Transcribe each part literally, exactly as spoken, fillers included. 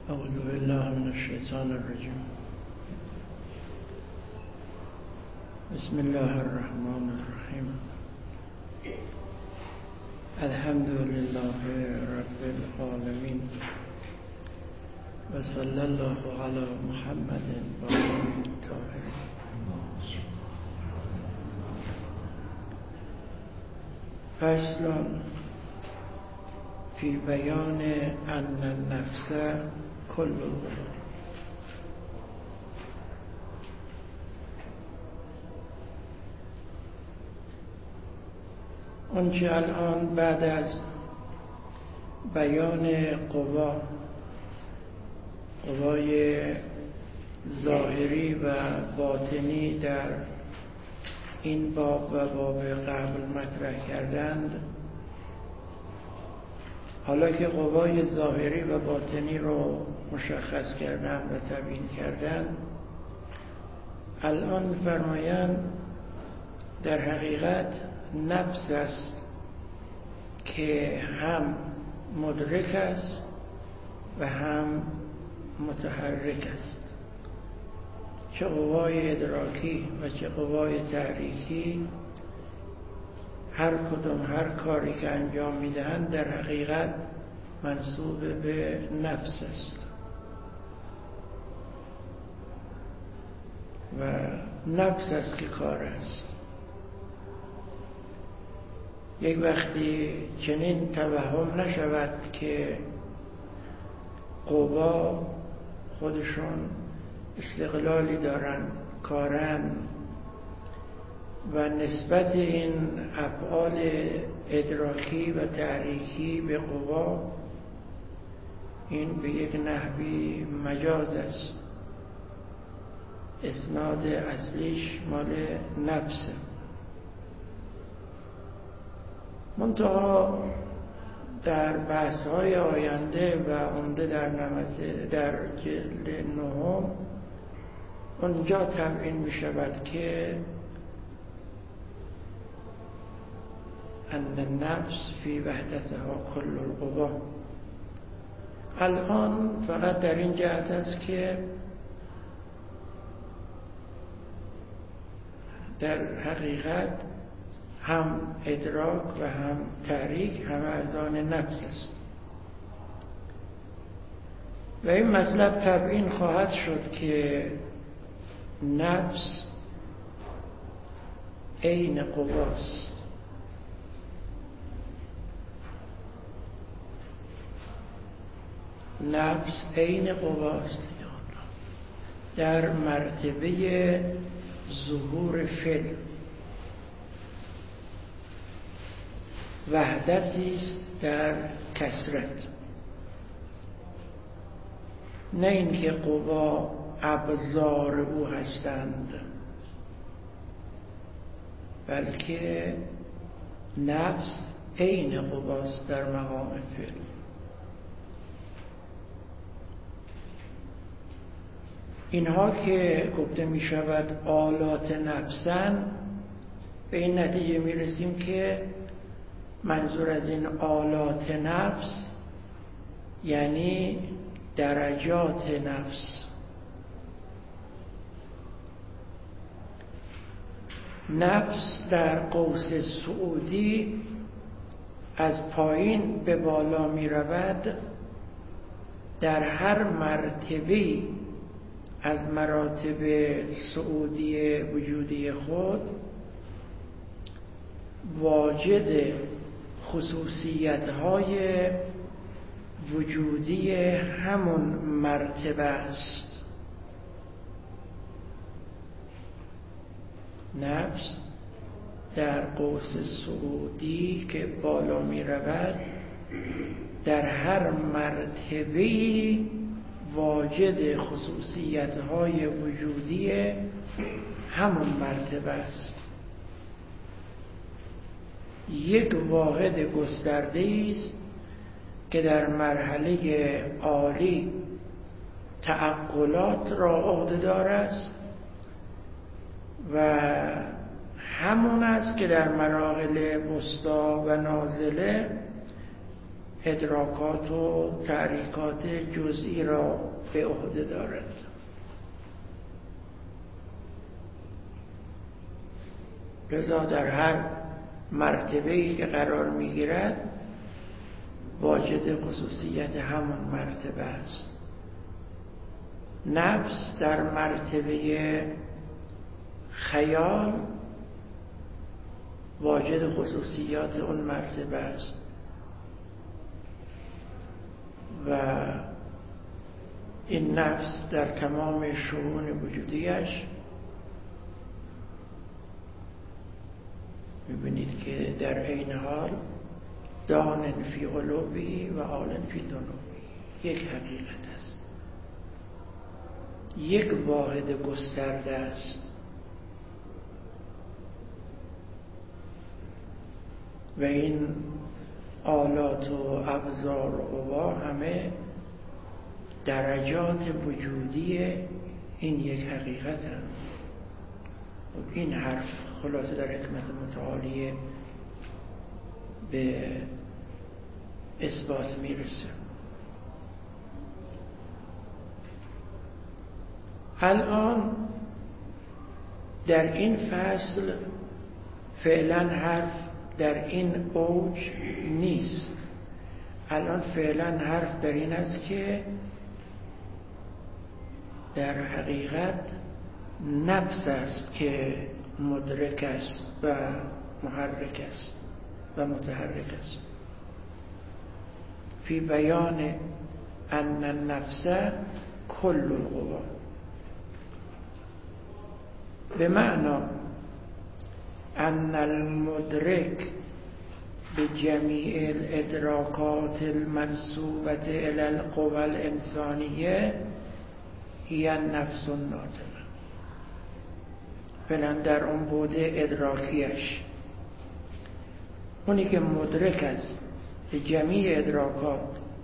اعوذ بالله من الشیطان الرجیم. بسم الله الرحمن الرحیم. الحمد لله رب العالمین و صلی الله علی محمد و آله الطاهرین. فصل فی بیان ان النفس کل القوا. آنچه الان بعد از بیان قوا، قوای ظاهری و باطنی در این باب و باب قبل مطرح کردند، حالا که قوای ظاهری و باطنی رو مشخص کردن و تبیین کردن، الان می‌فرمایند در حقیقت نفس است که هم مدرک است و هم متحرک است. چه قوای ادراکی و چه قوای تحریکی، هر کدوم هر کاری که انجام میدهند در حقیقت منسوب به نفس است و نفس است که کار است. یک وقتی چنین توهم نشود که قوا خودشون استقلالی دارن، کارن و نسبت این افعال ادراکی و تحریکی به قوا، این به یک نحوی مجاز است، اسناد اصلیش مال نفسه. منتها در بحث‌های آینده و عمده در نمط در جلد نهم اونجا تبیین می شود که ان النفس فی وحدتها کل القوا. الان فقط در این جهت است که در حقیقت هم ادراک و هم تحریک همه از آن نفس است و این مطلب تبیین خواهد شد که نفس عین قواست. نفس عین قواست در مرتبه ظهور فعل، وحدتی است در کثرت، نه اینکه قوا ابزار او هستند، بلکه نفس عین قواست در مقام فعل. اینها که گفته می شود آلات نفسن، به این نتیجه می رسیم که منظور از این آلات نفس یعنی درجات نفس. نفس در قوس صعودی از پایین به بالا می رود، در هر مرتبه از مراتب صعودی وجودی خود واجد خصوصیت‌های وجودی همون مرتبه است. نفس در قوس صعودی که بالا می رود، در هر مرتبه واجد خصوصیت‌های وجودی همون مرتبه است. یک واحد گسترده است که در مرحله عالی تعقلات را عهده‌دار است و همون است که در مراحل وسطی و نازله ادراکات و تحریکات جزئی را به عهده دارد. لذا در هر مرتبه‌ای که قرار می‌گیرد واجد خصوصیت همون مرتبه است. نفس در مرتبه خیال واجد خصوصیات اون مرتبه است و این نفس در تمام شؤون وجودیش می‌بینید که در عین حال دان فی علوی و عال فی دنوی یک حقیقت است، یک واحد گسترده است و این آلات و ابزار و قوا همه درجات وجودی این یک حقیقت هم. این حرف خلاصه در حکمت متعالیه به اثبات میرسه. الان در این فصل فعلا حرف در این اوج نیست. الان فعلا حرف در این است که در حقیقت نفس است که مدرک است و محرک است و متحرک است. فی بیان ان النفس کل القوا، به معنی ان المدرک بجمیع الادراکات المنسوبة الى القوى الانسانیه هی النفس الناطقه. فعلا در اون بود ادراکیش، اونی که مدرک است به جمیع ادراکات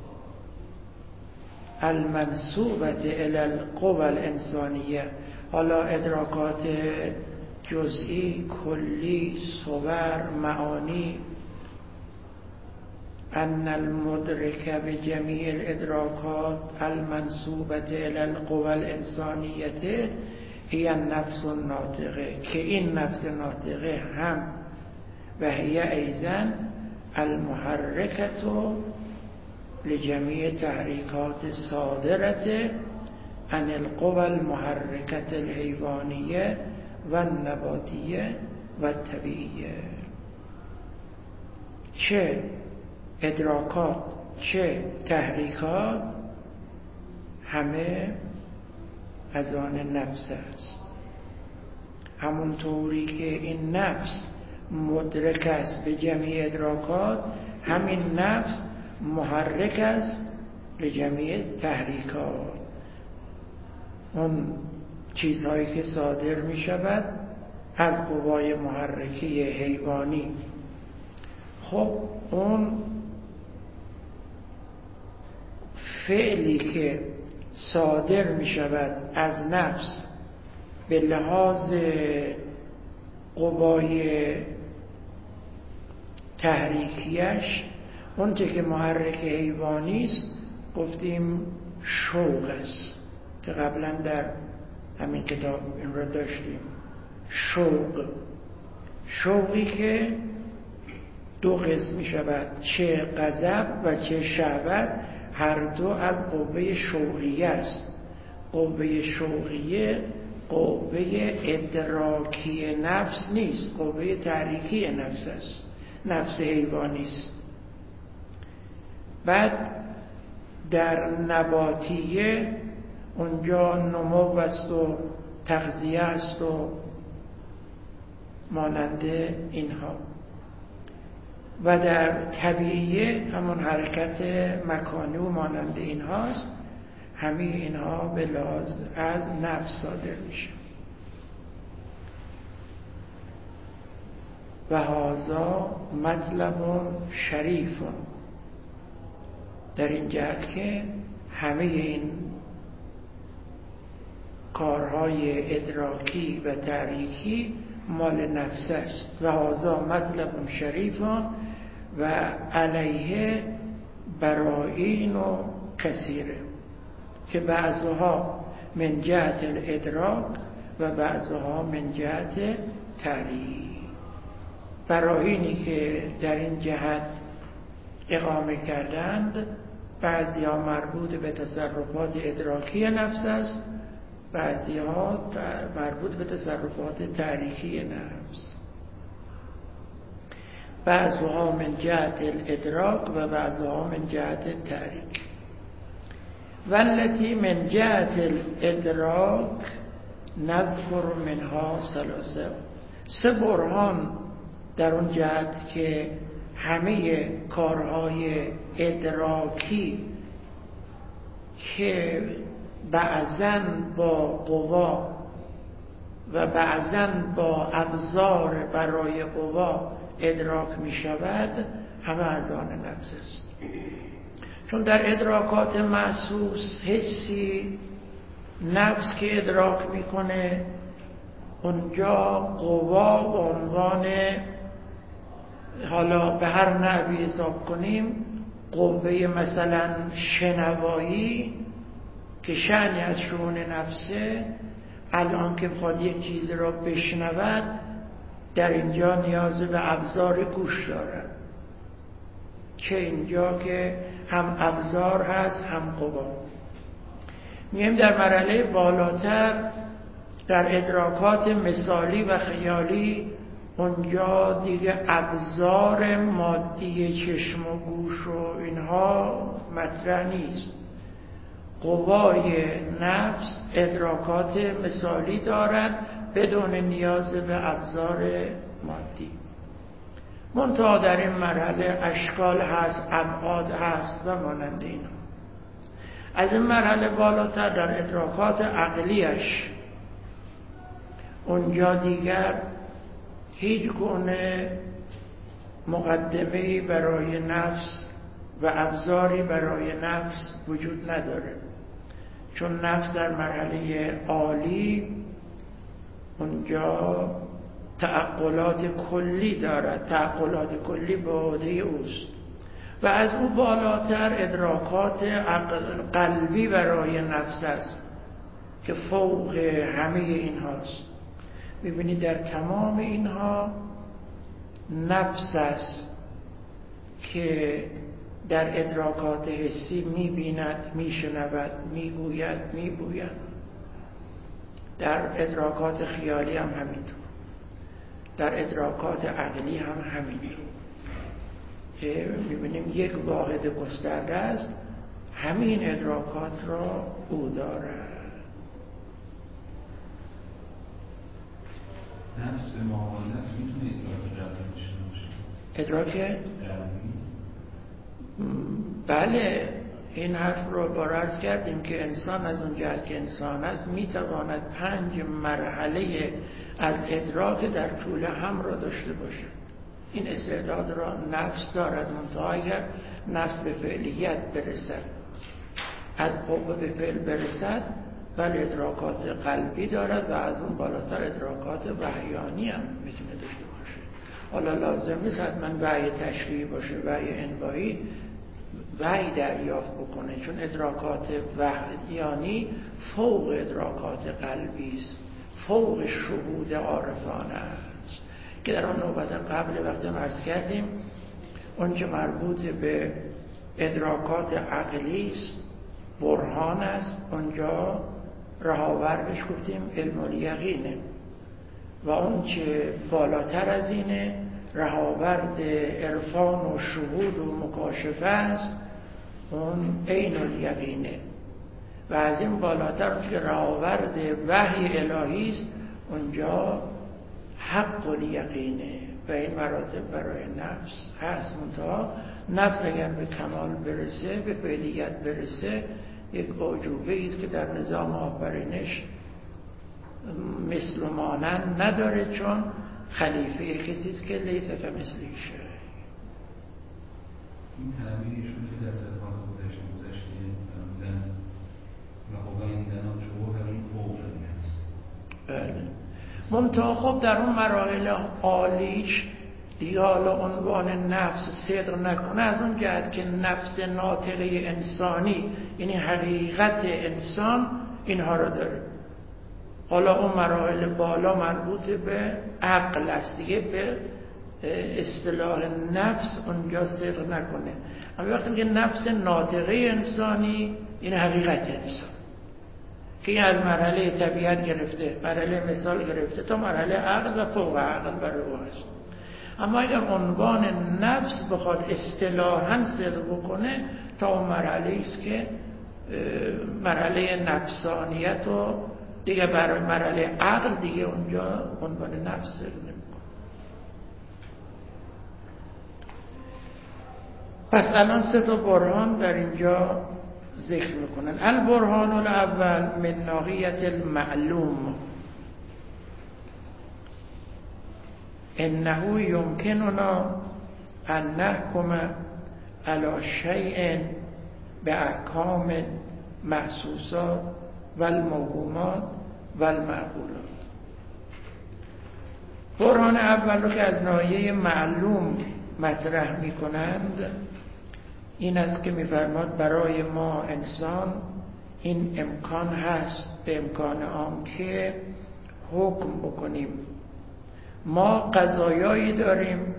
المنسوبة الى القوى الانسانیه، حالا ادراکات جزئی، کلی، صور، معانی، ان المدرک بجمیع الادراکات المنسوبة الى القوى الانسانیه هی النفس الناطقه، که این نفس ناطقه هم و هی ایضا المحرکة لجمیع تحریکات صادرة عن القوى المحرکة الحیوانیه و النباتیه و طبیعیه. چه ادراکات چه تحریکات همه از آن نفس است. همونطوری که این نفس مدرک است به جمیع ادراکات، همین نفس محرک است به جمیع تحریکات، اون چیزهایی که صادر می شود از قوای محرکه حیوانی. خب اون فعلی که صادر می شود از نفس به لحاظ قوای تحریکیش، اون که محرک حیوانی است گفتیم شوق است که قبلا در همین کتاب این را داشتیم. شوق، شوقی که دو قسم می شود، چه غضب و چه شهوت، هر دو از قوه شوقیه است. قوه شوقیه قوه ادراکی نفس نیست، قوه تحریکی نفس است، نفس حیوانی است. بعد در نباتیه اونجا نمو است و تغذیه است و مانند اینها، و در طبیعیه همون حرکت مکانی و مانند اینهاست. همه اینها به لحاظ از نفس صادر میشه. و هذا مطلب شریف، در این جهت که همه این کارهای ادراکی و تحریکی مال نفس است. و هذا مطلب شریف و علیه براین و کثیره که بعضها من جهت الادراک و بعضها من جهت تعریف. براینی که در این جهت اقامه کردند بعضی ها مربوط به تصرفات ادراکی نفس است، بعضی ها مربوط به تصرفات تحریکی نفس، بعضها من جهت الادراک و بعضها من جهت تحریک. والتي من جهت الادراک نذکر منها ثلاثه. سه برهان در اون جهت که همه کارهای ادراکی که بعضاً با قوا و بعضاً با ابزار برای قوا ادراک می شود همه از آن نفس است. چون در ادراکات محسوس حسی نفس که ادراک میکنه اونجا قوا به عنوان، حالا به هر نحوی حساب کنیم، قوه مثلا شنوایی که شأنی از شؤون نفسه، الان که بخواد یک چیز را بشنود در اینجا نیاز به ابزار گوش دارد، که اینجا که هم ابزار هست هم قوا. میگیم در مرحله بالاتر در ادراکات مثالی و خیالی اونجا دیگه ابزار مادی چشم و گوش و اینها مطرح نیست. قوای نفس ادراکات مثالی دارد بدون نیاز به ابزار مادی. منتها در این مرحله اشکال هست، ابعاد هست و مانند اینا. از این مرحله بالاتر در ادراکات عقلیش اونجا دیگر هیچ گونه مقدمه‌ای برای نفس و ابزاری برای نفس وجود نداره، چون نفس در مرحله عالی اونجا تعقلات کلی دارد، تعقلات کلی به عهده اوست و از او بالاتر ادراکات قلبی برای نفس است که فوق همه این هاست. ببینید در تمام اینها نفس است که در ادراکات حسی می‌بیند، می‌شنود، می‌گوید، می‌بوید. در ادراکات خیالی هم همینطور، در ادراکات عقلی هم همینطور که می‌بینیم یک واحد گسترده است، همین ادراکات را او دارد. نفس به معامله است میتونه ادراک قلبی باشه؟ ادراک قلبی؟ بله، این حرف رو بارز کردیم که انسان از اون جهت که انسان است میتواند پنج مرحله از ادراک در طول هم را داشته باشد. این استعداد را نفس دارد، منتها اگر نفس به فعلیت برسد، از قوه به فعل برسد، بله ادراکات قلبی دارد و از اون بالاتر ادراکات وحیانی هم میتونه داشته باشه. حالا لازم نیست حتما وحی تشریعی باشه، وحی انبایی وحی دریافت بکنه، چون ادراکات وحیانی فوق ادراکات قلبی است، فوق شهود عارفانه است که در آن نوبت قبل وقتی عرض کردیم اون که مربوط به ادراکات عقلی است، برهان است، اونجا رهاوردش گفتیم علم الیقینه و اون که بالاتر از اینه رهاورد عرفان و شهود و مکاشفه است، اون عین الیقینه و از این بالاتر اون که رهاورد وحی الهی است، اونجا حق الیقینه و این مراتب برای نفس هست. منتها نفس اگر به کمال برسه، به فعلیت برسه، یک اعجوبه است که در نظام آفرینش مثل و مانند نداره، چون خلیفه کسی است که لیس کمثله شیء. این تعبیرشون که در صفات گذشته گذشته فرمودن و قوانیدن و شعور همین فوق هست. بله. منتها خب در اون مراحل عالیش دیگه حالا عنوان نفس صدق نکنه از اون جهت که نفس ناطقه انسانی یعنی حقیقت انسان اینها رو داره. حالا اون مراحل بالا مربوط به عقل است دیگه، به اصطلاح نفس اونجا صدق نکنه. اما وقتی میگه نفس ناطقه انسانی این حقیقت انسان که این از مرحله طبیعت گرفته، مرحله مثال گرفته تا مرحله عقل و فوق عقل برای او هست. اما اگر عنوان نفس بخواد اصطلاحاً صدق بکنه تا اون مرحله است که مرحله نفسانیت و دیگه برای مرحله عقل دیگه اونجا عنوان نفس صدق نمیکنه. پس الان سه تا برهان در اینجا ذکر میکنن. البرهان الاول من ناحیت المعلوم انه یمکننا ان نحکم علی شیء باحکام محسوسات والموهومات والمعقولات. برهان اول رو که از ناحیه معلوم مطرح میکنند این است که میفرماد برای ما انسان این امکان هست به امکان عام که حکم بکنیم. ما قضایایی داریم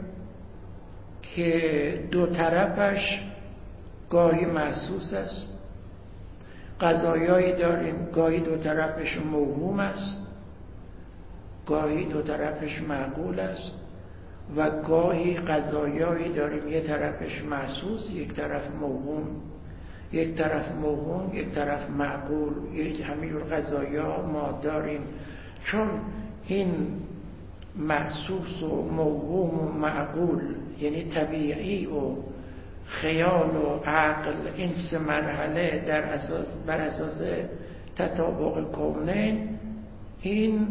که دو طرفش گاهی محسوس است، قضایایی داریم گاهی دو طرفش موهوم است، گاهی دو طرفش معقول است و گاهی قضایایی داریم یک طرفش محسوس یک طرف موهوم، یک طرف موهوم یک طرف معقول. یک همینجور قضایا ما داریم. چون این محسوس و موهوم و معقول یعنی طبیعی و خیال و عقل این سه مرحله در اساس بر اساس تطابق کونین این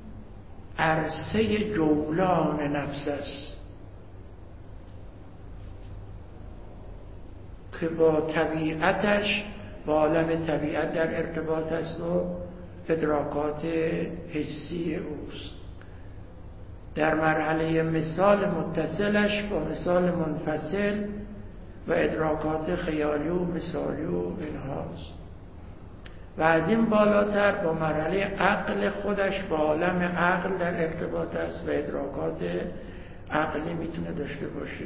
عرصه جولان نفس است که با طبیعتش با عالم طبیعت در ارتباط است و ادراکات حسی اوست. در مرحله مثال متصلش با مثال منفصل و ادراکات خیالی و مثالی و اینهاست و از این بالاتر با مرحله عقل خودش با عالم عقل در ارتباط است و ادراکات عقلی میتونه داشته باشه.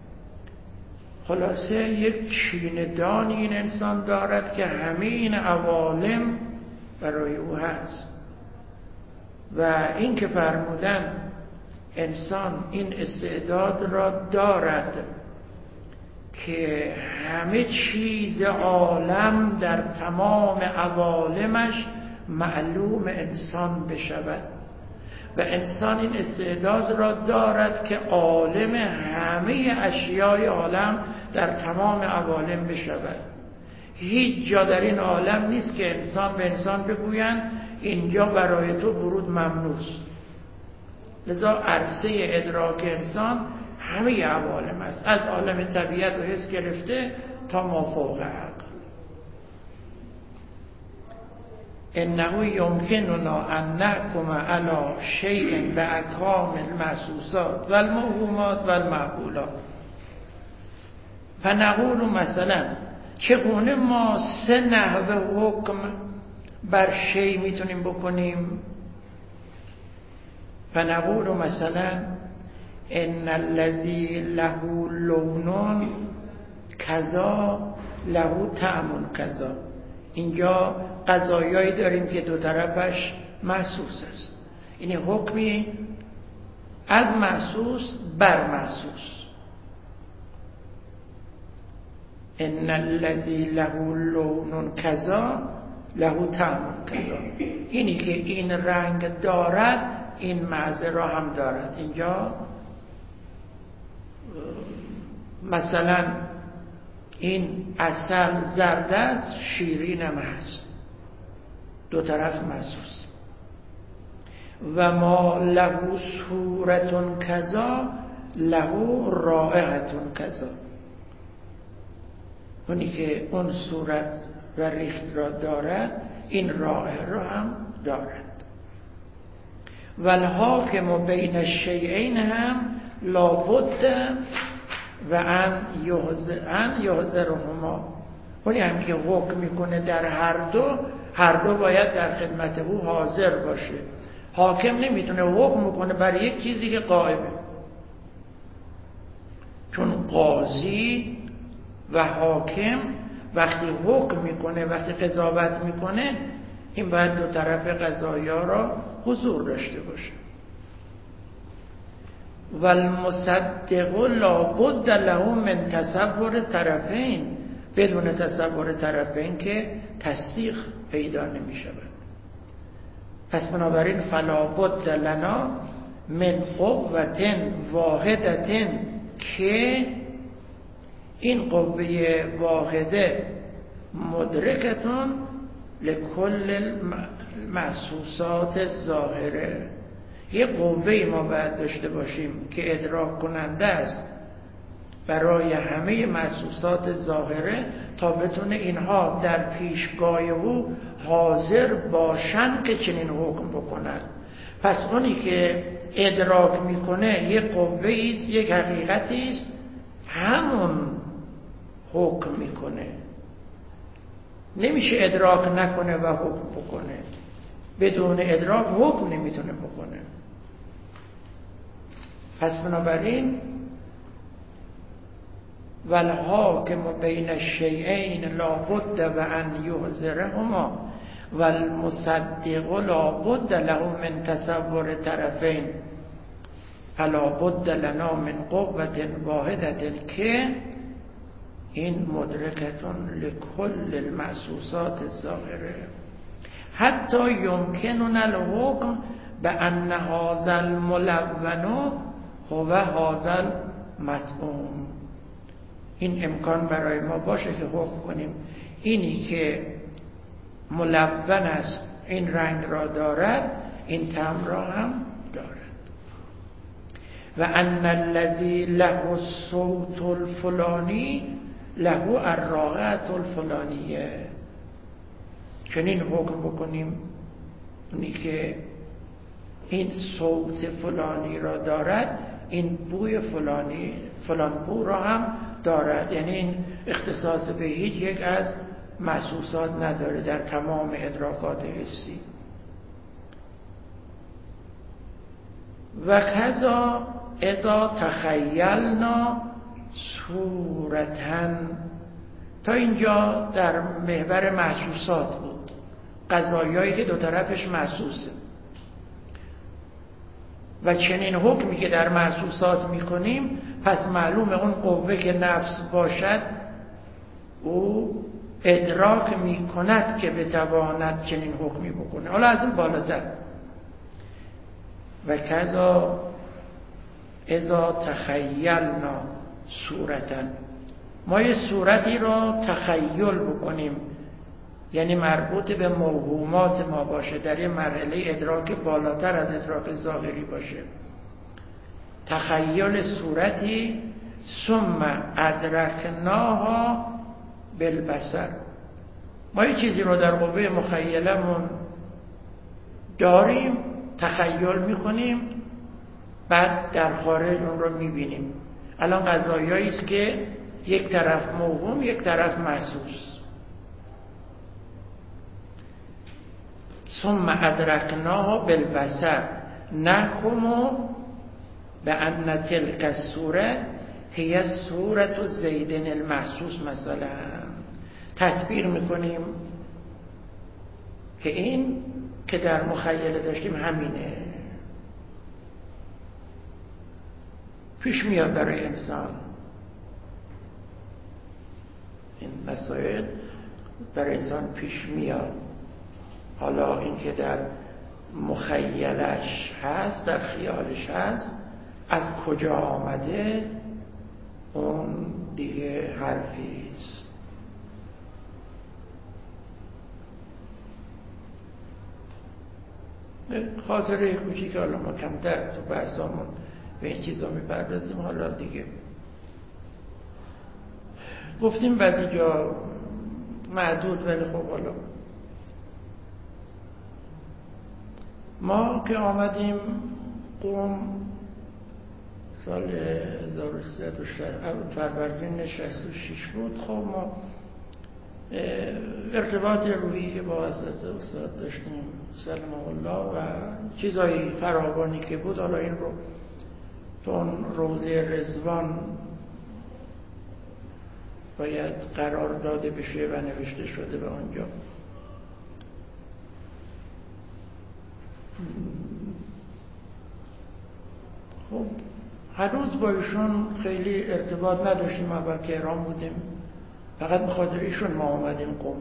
خلاصه یک چیندانی این انسان دارد که همه این عوالم برای او هست و این که فرمودن انسان این استعداد را دارد که همه چیز عالم در تمام عوالمش معلوم انسان بشود و انسان این استعداد را دارد که عالم همه اشیای عالم در تمام عوالم بشود. هیچ جا در این عالم نیست که انسان به انسان بگویند اینجا برای تو ورود ممنوع است. لذا عرصه ادراک انسان همه عوالم است، از عالم طبیعت و حس گرفته تا مافوق عقل. انه یمکننا ان نحکم علی شیء باحکام المحسوسات والموهومات والمعقولات. فنقول مثلا چگونه ما سه نحوه حکم بر شیء میتونیم بکنیم؟ فنقول مثلا ان الذی له لون کذا له طعم کذا. اینجا قضایایی داریم که دو طرفش محسوس است، این حکمی از محسوس بر محسوس. ان الذی له لون کذا له طعم کذا، اینی که این رنگ دارد این مزه را هم دارد. اینجا مثلا این عسل زرد است شیرین هم هست، دو طرف محسوس. و ما له صورت کذا له رائحت کذا، اونی که اون صورت و ریخت را دارد این رائحه را هم دارد. والحاکم بین الشیئین هم لابد و ان یحضرهما، اونی هم که حکم میکنه در هر دو، هر دو باید در خدمت او حاضر باشه. حاکم نمیتونه حکم میکنه برای یک چیزی که غایبه، چون قاضی و حاکم وقتی حکم میکنه، وقتی قضاوت میکنه، این باید دو طرف قضایا را حضور داشته باشه. و المصدق لابد له من تصور طرفین، بدون تصور طرفین که تصدیق پیدا نمی شود. پس بنابراین فلا بد لنا من قوة واحدة، که این قوه واحده مدرکتون لکل محسوسات ظاهره، یه قوه ما باید داشته باشیم که ادراک کننده است برای همه محسوسات ظاهره، تا بتونه اینها در پیشگاه او حاضر باشند که چنین حکم بکنند. پس اونی که ادراک میکنه یک قوه ایست، یک حقیقتی است، همون حکم میکنه. نمیشه ادراک نکنه و حکم بکنه. بدون ادراک حکم نمیتونه بکنه. پس بنابراین والحاکم بین الشیئین لابد و ان یحضرهما والمصدق لابد له من تصور طرفین فلا بد لنا من قوة واحدة، که این مدرکتون لکل المحسوسات الظاهره. حتی یمکنون الحکم بأن هذا الملون هو هذا المطعوم، این امکان برای ما باشه که حکم کنیم اینی که ملون است، این رنگ را دارد، این طعم را هم دارد. و ان الذی له الصوت الفلانی له الرائحة الفلانیه، چنین حکم بکنیم اونی که این صوت فلانی را دارد، این بوی فلانی فلان بو را هم دارد. یعنی این اختصاص به هیچ یک از محسوسات نداره در تمام ادراکات حسی. و کذا اذا تخیلنا صورتن، تا اینجا در محور محسوسات بود، قضایایی که دو طرفش محسوسه. و چنین حکمی که در محسوسات میکنیم، پس معلوم اون قوه که نفس باشد او ادراک میکند که بتواند چنین حکمی بکنه. حالا از این بالاتر و کذا اذا تخیلنا صورتن، ما یه صورتی را تخیل بکنیم، یعنی مربوط به موهومات ما باشه، در یه مرحله ادراک بالاتر از ادراک ظاهری باشه. تخیل صورتی ثم ادرکناها بالبصر، ما یه چیزی رو در قوه مخیلمون داریم، تخیل میکنیم، بعد در خارج اون رو میبینیم. الان قضایایی است که یک طرف موهوم، یک طرف محسوس. ثم ادرکناها بالبصر نحکم بأن تلك الصوره هي صورت زید المحسوس، مثلا تطبیق میکنیم که این که در مخیله داشتیم همینه. پیش میاد برای انسان این مسائل، برای انسان پیش میاد. حالا این که در مخیلش هست، در خیالش هست، از کجا آمده اون دیگه حرفی است. خاطره کوچیک که حالا ما کمتر تو بحثامون به این چیزا میپردازیم. حالا دیگه گفتیم بعضی جا محدود، ولی خب حالا ما که آمدیم قوم سال هزار و سیصد و شصت فروردین شصت و شش بود. خب ما ارتباط روحی که با حضرت استاد داشتیم سلام الله و چیزایی فراوانی که بود، حالا این رو تو اون روضه رضوان باید قرار داده بشه و نوشته شده به آنجا. خب هنوز با ایشون خیلی ارتباط نداشتیم. اول که ایران بودیم فقط به خاطر ایشون ما آمدیم قم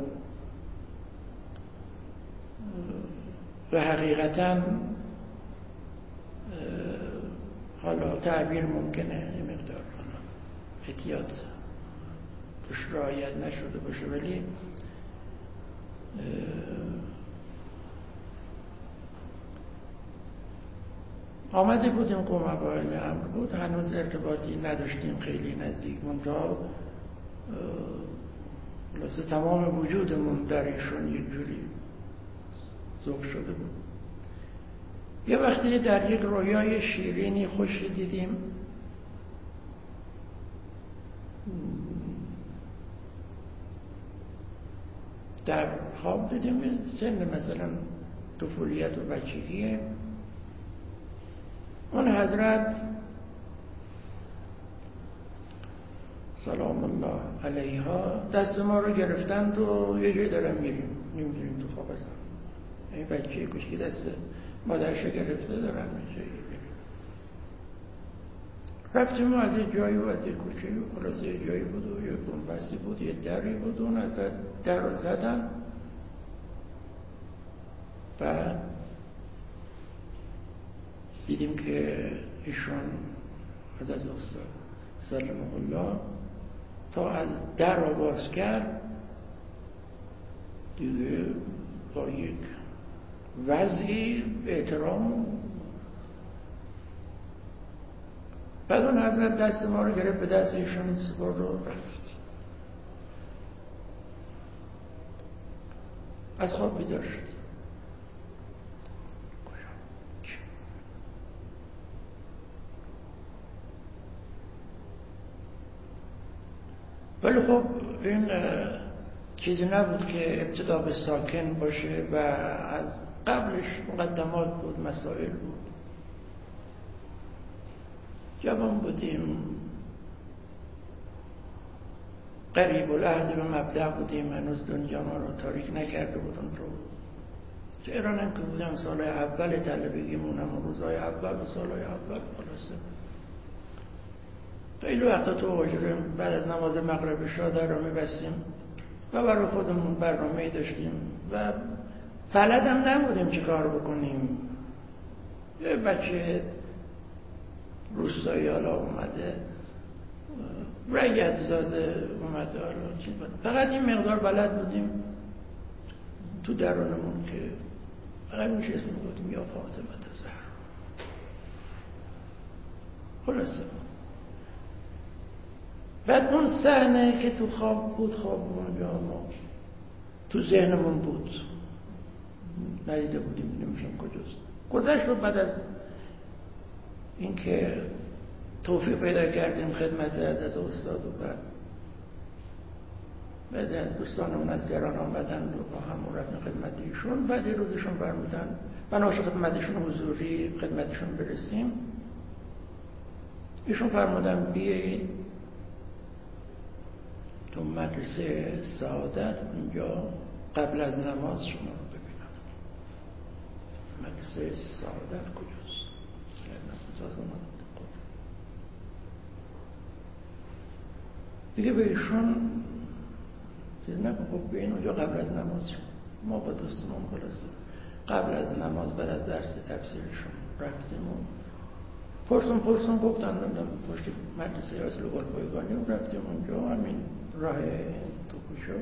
و حقیقتا حالا تعبیر ممکنه یه مقدار احتیاط توش رعایت نشده باشه، ولی آمده بودیم قم اوایل امر بود، هنوز ارتباطی نداشتیم خیلی نزدیک، منتها لسه تمام وجودمون در ایشون یک جوری ذوب شده بود. یه وقتی در یک رویای شیرینی خوشی دیدیم، در خواب دیدیم سن مثلا طفولیت و بچگیه، اون حضرت سلام الله علیها دست ما رو گرفتند و یه جایی دارم میریم، نمیدونیم تو خواب هستم، این بچه کشکی دست مادرش گرفته دارم یه جایی رفتیم و از یه جایی و از یه کوچه و خلاصه یه جایی بود و یه بنبستی بود، یه دری بود، اون از در رو زدن. بعد دیدیم که ایشون از از استاد سلام الله تا از در رو باز کرد دیگه با یک وضعی احترام. بعد اون حضرت دست ما رو گرفت به دست ایشون سپرد و رفت. از خواب بیدار شد. ولی خب این چیزی نبود که ابتدا به ساکن باشه و از قبلش مقدمات بود، مسائل بود. جوان بودیم، قریب العهد به مبدأ بودیم، هنوز دنیا ما رو تاریک نکرده بود. اون رو چه ایران هم که بودم سالهای اول طلبگیمونم و روزهای اول و سالهای اول خلاصه خیلی وقتا تو حجره بعد از نماز مغرب شاه در رو میبستیم و برای خودمون برنامه داشتیم و بلد هم نبودیم چی کار بکنیم. یه بچه روستایی حالا اومده، رگت زاده اومده، حالا چیز بود. فقط این مقدار بلد بودیم تو درونمون که فقط میشه اسم بودیم یا فاطمه زهرا. خلاصه بعد اون صحنه که تو خواب بود، خواب اونجا ما تو ذهنمون بود، ندیده بودیم، نمیشم کجاست. گذشت و بعد از اینکه توفیق پیدا کردیم خدمت از استاد و بعد بعضی از دوستانمون از تهران آمدن و با هم رفتیم خدمت ایشون. بعد یه روزشون فرمودن بناش خدمتشون حضوری خدمتشون برسیم. ایشون فرمودن بیایید تو مدرسه سعادت، اونجا قبل از نماز شما رو ببینم. مدرسه سعادت کجاست؟ دیگه به ایشون چیز نکن، خب به این اونجا قبل از نماز شما. ما با دوستمون خلاصه قبل از نماز بعد از درس تفسیرشون رفتیم و پرسون پرسون گفتن دادم پشت مدرسه اصل قلپایگانی و رفتیم اونجا، همین راه تو کوچه.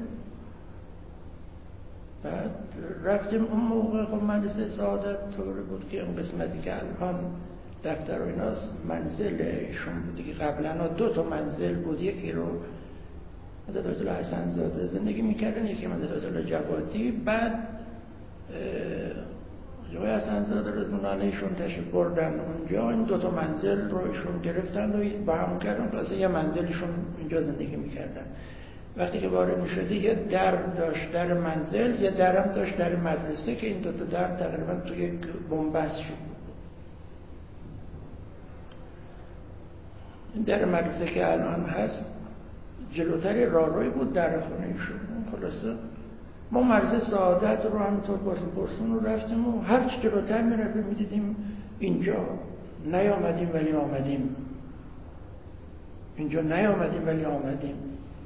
بعد رفتیم اون موقع خب مدرسه سعادت طوری بود که اون قسمتی که الان دفتر و ایناست منزل ایشون بود دیگه. قبلا دو تا منزل بود، یکی رو حضرت آیت الله حسن زاده زندگی میکردن، یکی حضرت آیت الله جوادی. بعد آقای حسن‌زاده رضوانیشون تشریف بردن اونجا، این دو تا منزل رو ایشون گرفتن و با هم کردن، واسه یه منزلشون اینجا زندگی میکردن. وقتی که وارد میشدی یه در داشت، در منزل، یه درم داشت در مدرسه که این دو تا در تقریبا تو یک بنبست شد. این در مدرسه که الان هست جلوتر راهروی بود در خونه ایشون. خلاصه ما مرز سعادت رو همینطور باسم پرسون رو رفتیم و هر چی جلوتر میرفتیم میدیدیم اینجا نیامدیم ولی آمدیم، اینجا نیامدیم ولی آمدیم.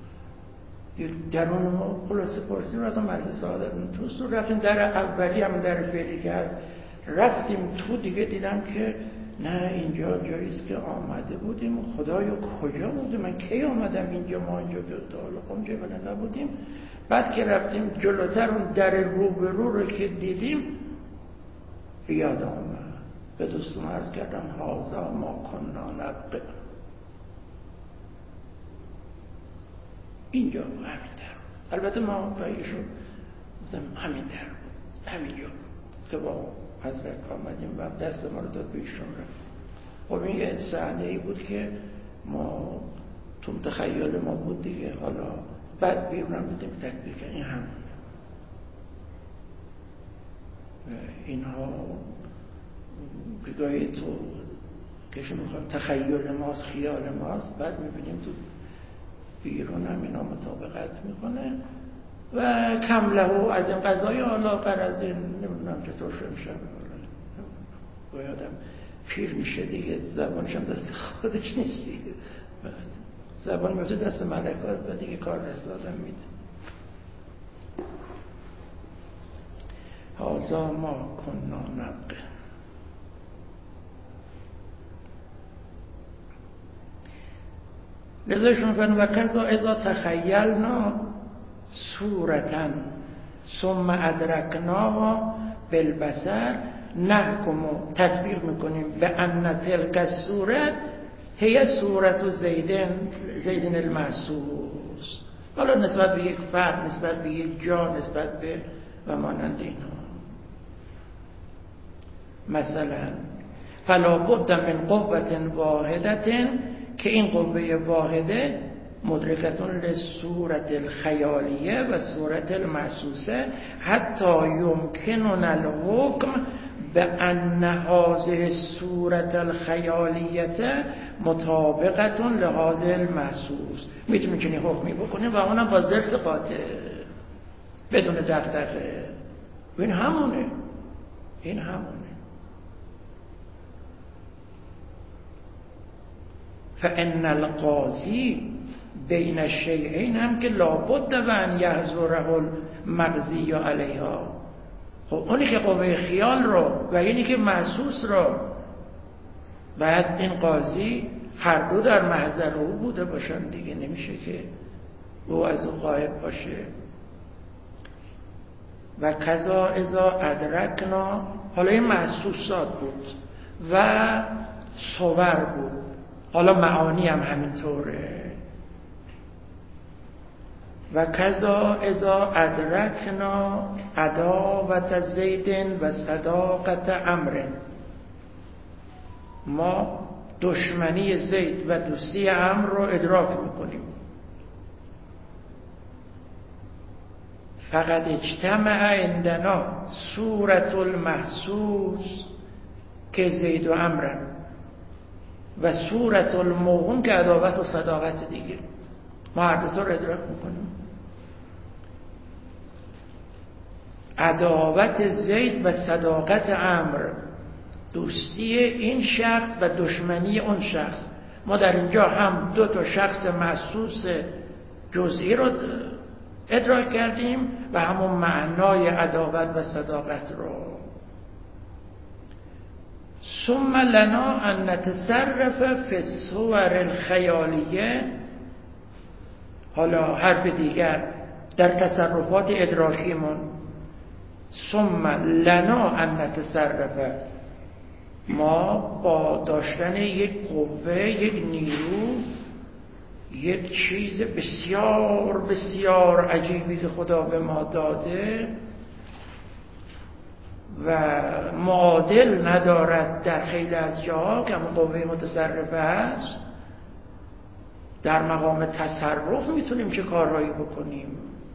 درون ما خلاصه پرسیم رفتیم مرز سعادت توست رو رفتیم در اولی هم در فعلی که هست رفتیم تو، دیگه دیدم که نه اینجا جاییست که آمده بودیم. خدایا کجا بودیم؟ من کی آمدم اینجا؟ ما اینجا به تعالی اونجا بنا نبودیم. بعد که رفتیم جلوتر اون در روبرو رو که دیدیم یاد آمد. به دوستان عرض کردم هازا ما کنا نبقه، اینجا همین در. البته ما بایشون همین در بود، همینجا که با حضرت آمدیم و دست ما رو داد به ایشون رفت. خب این یه صحنه‌ای بود که ما تو تخیل ما بود دیگه. حالا بعد بیرونم دیدیم تکبیر که این همون اینها بگاهی تو کشو میخوام تخیل ماست، خیال ماست، بعد میبینیم تو بیرون هم اینا مطابقت میکنه و کم لهو از این قضای علاقه از این نمیدونم چطور شمشه باید پیر میشه دیگه، زبانش هم دست خودش نیست دیگه، زبان میفته دست ملکات و دیگه کار دست آدم میده. هازا ما کنا نبقه. لذایشون فرن و کذا اذا تخیلنا صورتن ثم ادرکناها بالبصر نحکم و تطبیق میکنیم به ان تلک الصورت هی صورت زیدن زیدن المحسوس. حالا نسبت به یک فرد، نسبت به یک جا، نسبت به و مانند اینها. مثلا فلا بد من قوة واحدة، که این قوه واحده مدرکتون لصورت الخیالیه و صورت المحسوسه حتی یمکنون الحکم به ان هذه صورت الخیالیه مطابقتون لهذه المحسوس. میتونیم چنین حکمی بکنیم و اونم با ضرس قاطع بدون دغدغه. این همونه، این همونه. فان القاضی بین الشیئین هم که لابد و ان یحضره المقضی علیها. خب اونی که قوه خیال رو و اینی که محسوس رو باید این قاضی هر دو در محضر او بوده باشن دیگه، نمیشه که او از او غایب باشه. و کذا اذا ادرکنا، حالا این محسوسات بود و صور بود، حالا معانی هم همینطوره. و کذا اذا ادرکنا عداوت زیدن و صداقت عمرو، ما دشمنی زید و دوستی عمرو رو ادراک میکنیم. فقد اجتمع عندنا صورت المحسوس که زید و عمرو و صورت الموهوم که عداوت و صداقت دیگه، ما هر دو تا رو ادراک میکنیم. عداوت زید و صداقت عمرو، دوستی این شخص و دشمنی اون شخص. ما در اینجا هم دو تا شخص محسوس جزئی رو ادراک کردیم و همون معنای عداوت و صداقت رو. ثم لنا ان نتصرف فی الصور الخیالیه، حالا حرف دیگر در تصرفات ادراکیمون. ثم لنا ان نتصرف، ما با داشتن یک قوه، یک نیرو، یک چیز بسیار بسیار عجیبی که خدا به ما داده و معادل ندارد در خیلی از جاها که همون قوه متصرفه است. در مقام تصرف میتونیم چه کارهایی بکنیم.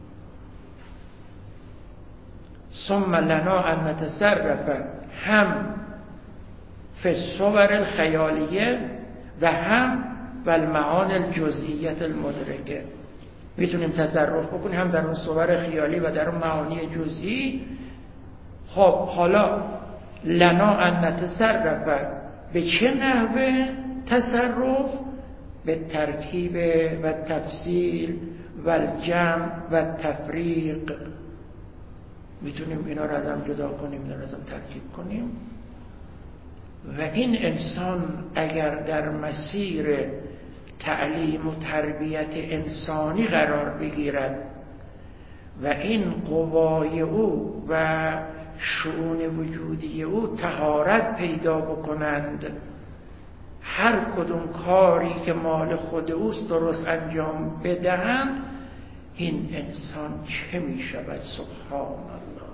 ثم لنا ان نتصرف هم فی الصور الخیالیه و هم و المعانی الجزئیت المدرکه. میتونیم تصرف بکنیم هم در اون صور خیالی و در اون معانی جزئی. خب حالا لنا ان نتصرف به چه نحوه تصرف؟ به ترکیب و تفصیل و الجمع و تفریق. میتونیم اینا رو از هم جدا کنیم، اینا رو از هم ترکیب کنیم. و این انسان اگر در مسیر تعلیم و تربیت انسانی قرار بگیرد و این قوای او و شؤون وجودی او طهارت پیدا بکنند، هر کدوم کاری که مال خود اوست درست انجام بدهند، این انسان چه می شود؟ سبحان الله.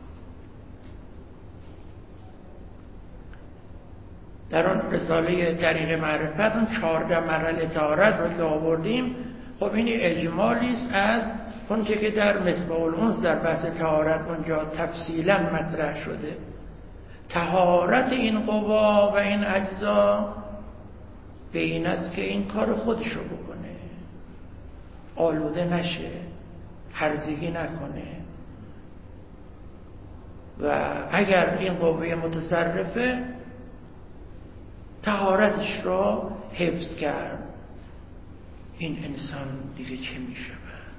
در آن رساله طریق معرفت اون چهارده مرحله طهارت رو که آوردیم، خب این اجمالی است از اون که در مصباح الانس در بحث طهارت اونجا تفصیلا مطرح شده. طهارت این قوا و این اجزا به این است که این کار خودشو بکنه، آلوده نشه، هرزگی نکنه. و اگر این قوه متصرفه طهارتش را حفظ کرد، این انسان دیگه چه می شود؟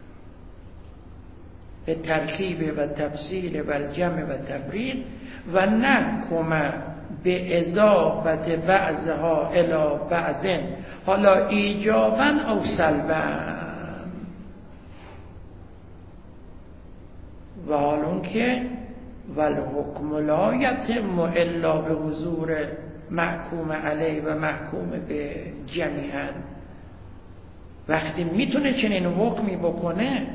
به ترکیب و تفصیل و الجمع و تفریق و نحکم به اضافت بعضها الی بعض، حالا ایجابا او سلبا. و حالون که والحکم لا یتم الا به حضور محکوم علیه و محکوم به جمیعا. وقتی میتونه چنین حکمی بکنه،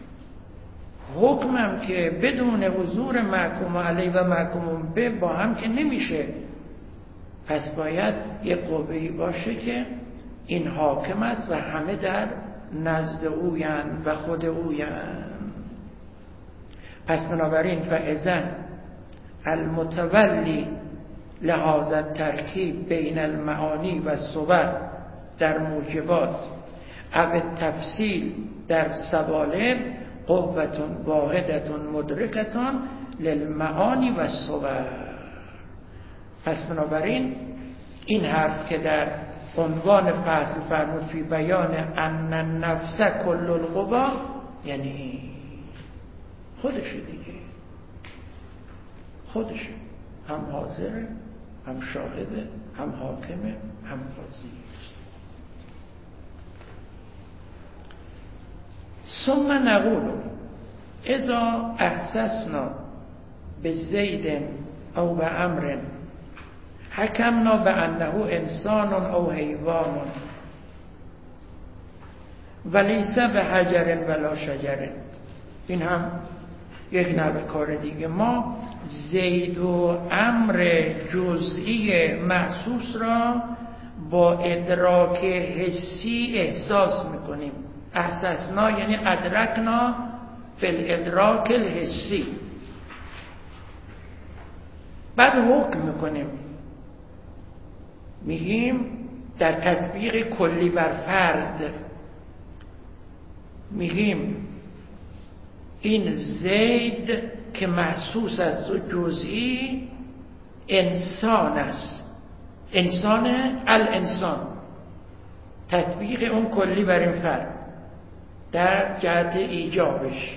حکمم که بدون حضور محکوم علیه و محکوم به با هم که نمیشه. پس باید یک قوه‌ای باشه که این حاکم است و همه در نزد اویند و خود اویند. پس بنابراین فاذا المتولی لهذا ترکیب بین المعانی و صور در موجبات او تفصیل در سوالب قوتون واحدتون مدرکتون للمعانی و صور. پس بنابراین این حرف که در عنوان فصل فرمود فی بیان ان النفس کل القوا، یعنی خودشه دیگه، خودشه، هم حاضره، هم شاهده، هم حاکمه، هم قاضی. ثم نقول اذا احسسنا بزید او بامر حکمنا بانه انسان او حیوان ولیس به حجر ولا شجر. این هم یک نوع کار دیگه. ما زید و امر جزئی محسوس را با ادراک حسی احساس میکنیم. احساسنا یعنی ادرکنا فی الادراک الحسی. بعد حکم میکنیم، میگیم در تطبیق کلی بر فرد، میگیم این زید که محسوس است و جزئی انسان است، انسان الانسان، تطبیق اون کلی بر این فرد در جهت ایجابش.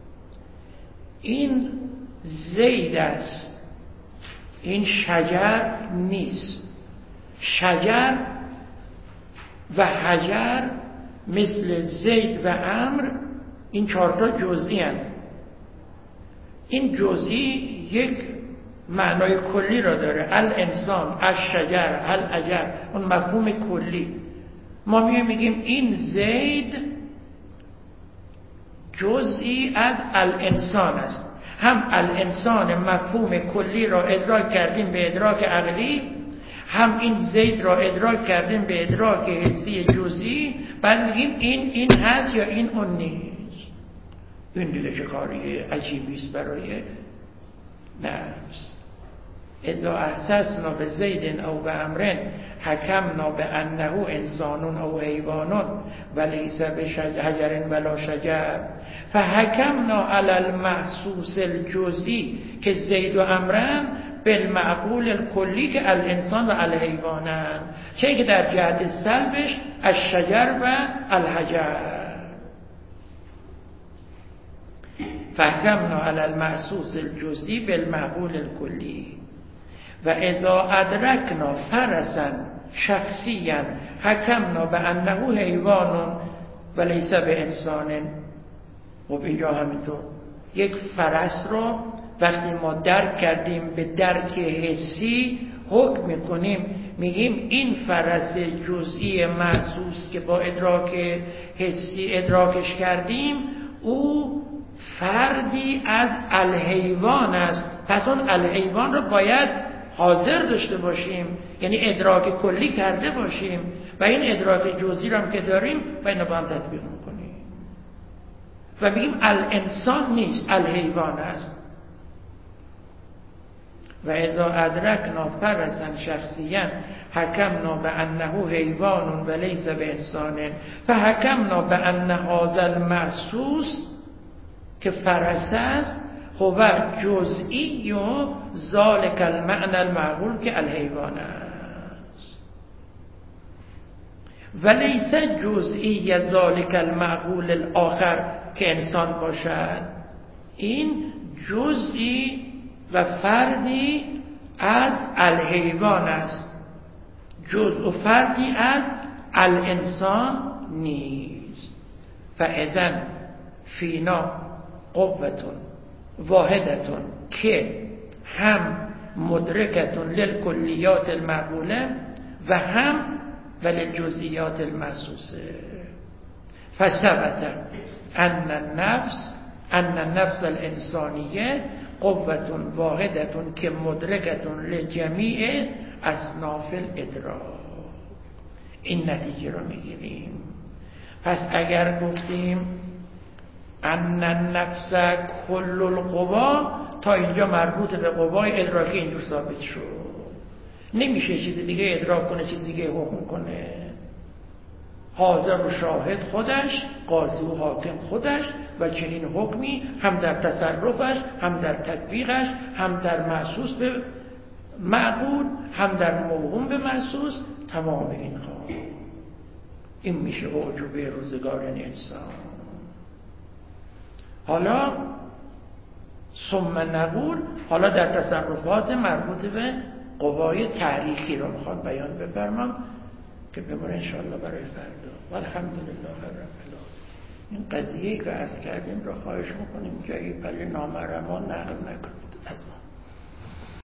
این زید است، این شجر نیست. شجر و حجر مثل زید و امر این چهارتا جزئی هستند. این جزئی یک معنای کلی را داره، الانسان، الشجر، الحجر، اون مفهوم کلی. ما میگیم این زید جزئی از الانسان است. هم الانسان مفهوم کلی را ادراک کردیم به ادراک عقلی، هم این زید را ادراک کردیم به ادراک حسی جزئی، بعد میگیم این این هست یا این اون نیست. این دیگه چه کاری عجیبی است برای نفس. اذا احسسنا به زید او به امرن حکمنا به انه انسان او حیوان ولیس به حجر ولا شجر فحکمنا علی المحسوس الجزئی که زید و امرن بالمعقول الکلی که الانسان و الحیوانن، چه که در جهت سلبش الشجر و الحجر. فحکمنا علی المحسوس الجزئی بالمعقول الکلی و اذا ادرکنا فرسا شخصیا حکمنا به انه حیوان ولیس به انسان. خب اینجا همینطور یک فرس رو وقتی ما درک کردیم به درک حسی حکم میکنیم، میگیم این فرس جزئی محسوس که با ادراک حسی ادراکش کردیم او فردی از الحیوان است، پس اون الحیوان رو باید حاضر داشته باشیم، یعنی ادراک کلی کرده باشیم و این ادراک جزئی رو هم که داریم و اینو با هم تطبیق میکنیم و بگیم الانسان نیست الحیوان است. و اذا ادرکنا فرسا شخصیا حکمنا به انه حیوان ولیس به انسان فحکمنا به ان هذا المحسوس که فرس است هو جزئی و ذالک المعنى المعقول که الحیوان است ولیس جزئی ذالک المعقول الاخر که انسان باشد. این جزئی و فردی از الحیوان است، جزء و فردی از الانسان نیست. فاذن فینا قوتون واحدتون که هم مدرکتون للکلیات المعقوله و هم وللجزئیات المحسوسه. فثبت ان النفس ان النفس الانسانیه قوتون واحدتون که مدرکتون لجمیع اصناف الادراک. این نتیجه رو میگیریم. پس اگر گفتیم ان النفس کل القوا، تا اینجا مربوط به قوای ادراکی اینجور ثابت شد. نمیشه چیز دیگه ادراک کنه چیز دیگه حکم کنه. حاضر و شاهد خودش، قاضی و حاکم خودش و چنین حکمی هم در تصرفش، هم در تطبیقش، هم در محسوس به معقول، هم در موهوم به محسوس، تمام اینها. این میشه اعجوبه روزگاران انسان. حالا ثم نقول، حالا در تصرفات مربوط به قوای تاریخی رو میخواد بیان بفرمام که بمونه انشاءالله برای فردا. والحمدلله رب العالمین. این قضیه‌ای که عرض کردیم رو خواهش میکنیم جایی برای نامحرمان نقل نکنید از ما.